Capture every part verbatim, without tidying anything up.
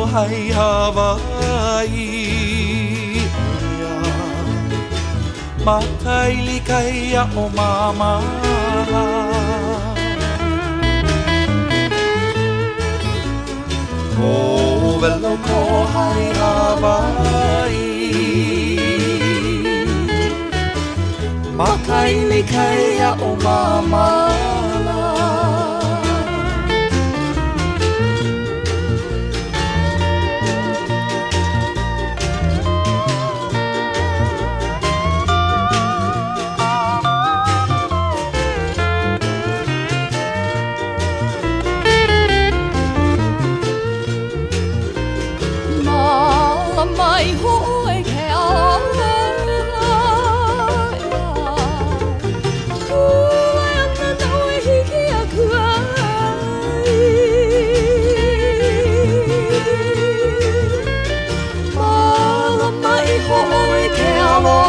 hai Hawaii ea Makaili kaia o mamala Ko velo ko hai Hawaii Makaili kaia o mamala Mai hoi ke ala Kua ana naue hiki a kuai Mala mai hoi ke ala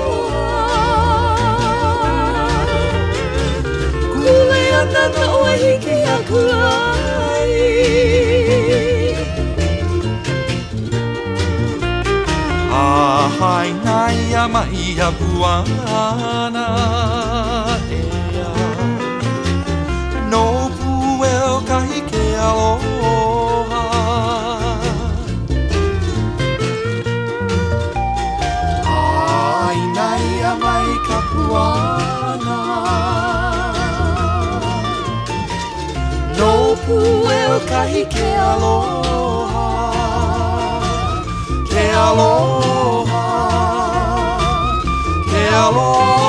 Kua ana naue hiki a kuai Hai ngai a mai a puana ea No puel kahi ke aloha Hai ngai a mai ka puana No puel kahi ke aloha Ke aloha Ke aloha